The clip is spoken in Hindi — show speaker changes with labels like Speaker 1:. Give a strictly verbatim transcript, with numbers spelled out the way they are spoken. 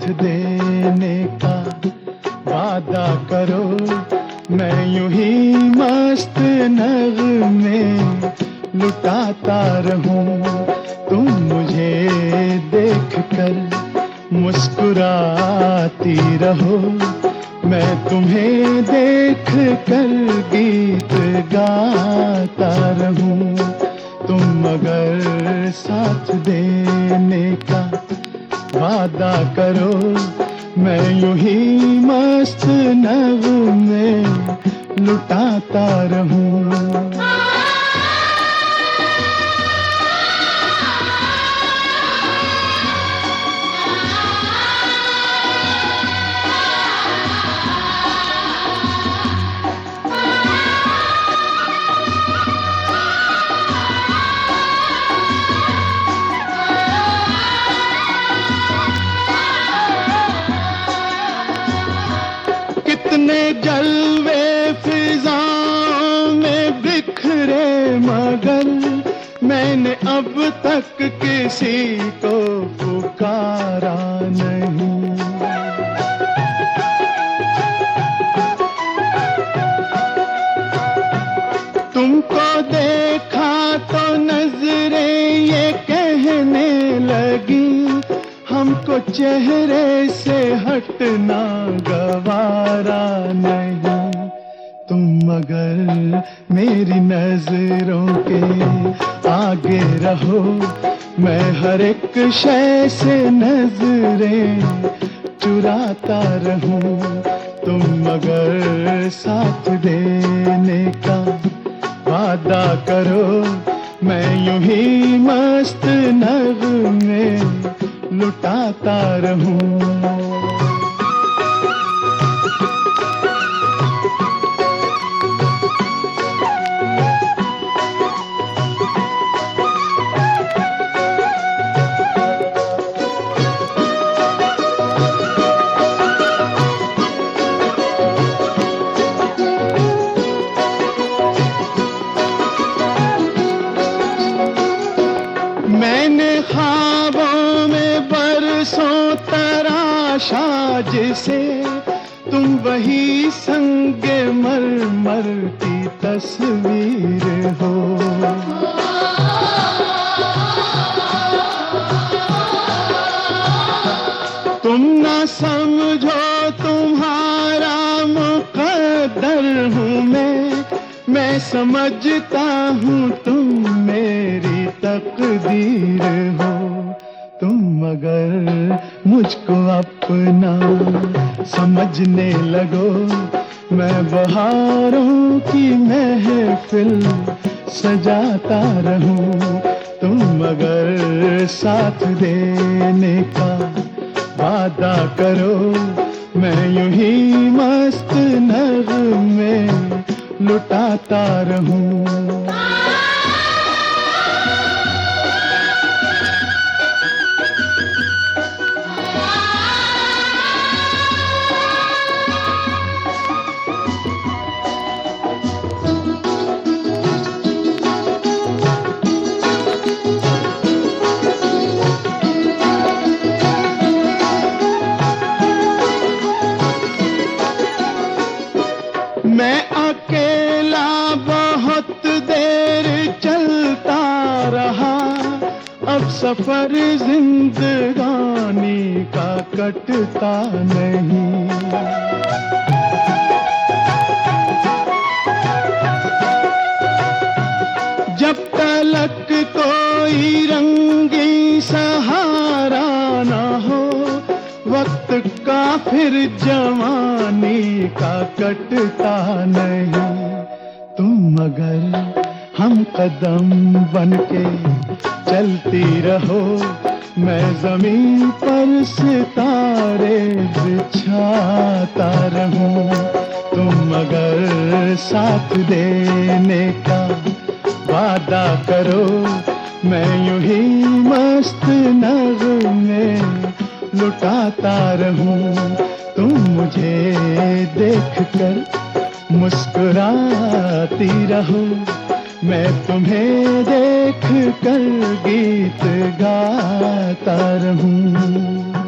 Speaker 1: साथ देने का वादा करो, मैं यूं ही मस्त नगमे लुटाता रहूं। तुम मुझे देख कर मुस्कुराती रहो, मैं तुम्हें देख कर गीत गाता रहूं। तुम अगर साथ देने का वादा करो, मैं यूं ही मस्त नगमे लुटाता रहूं। कितने जलवे फिजाओं में बिखरे, मगर मैंने अब तक किसी को पुकारा नहीं। तुमको देखा तो नजरें ये कहने लगी, हमको चेहरे से हटना गवारा नहीं। तुम मगर मेरी नजरों के आगे रहो, मैं हर एक शय से नजरें चुराता रहूं। तुम मगर साथ देने का वादा करो, मैं यूं ही मस्त नगमे लुटाता रहूं। मैंने ख्वाबों में बरसों तराशा जिसे, तुम वही संगे मरमर की तस्वीर हो। तुम ना समझो तुम्हारा मुकद्दर हूँ मैं, मैं समझता हूँ तुम मेरी तकदीर हो। तुम मगर मुझको अपना समझने लगो, मैं बहारों की महफिल सजाता रहूं। तुम मगर साथ देने का वादा करो, मैं यूं ही मस्त नगमे लुटाता रहूं। मैं अकेला बहुत देर चलता रहा, अब सफर जिंदगानी का कटता नहीं। जब तलक कोई रंगी सहारा ना हो, वक्त का फिर जवानी का कटता नहीं। तुम मगर हम कदम बनके चलती रहो, मैं जमीन पर सितारे बिछाता रहूं। तुम मगर साथ देने का वादा करो, मैं यूं ही मस्त नगमे लुटाता रहूं। तुम मुझे देख कर मुस्कुराती रहो, मैं तुम्हें देख कर गीत गाता रहूं।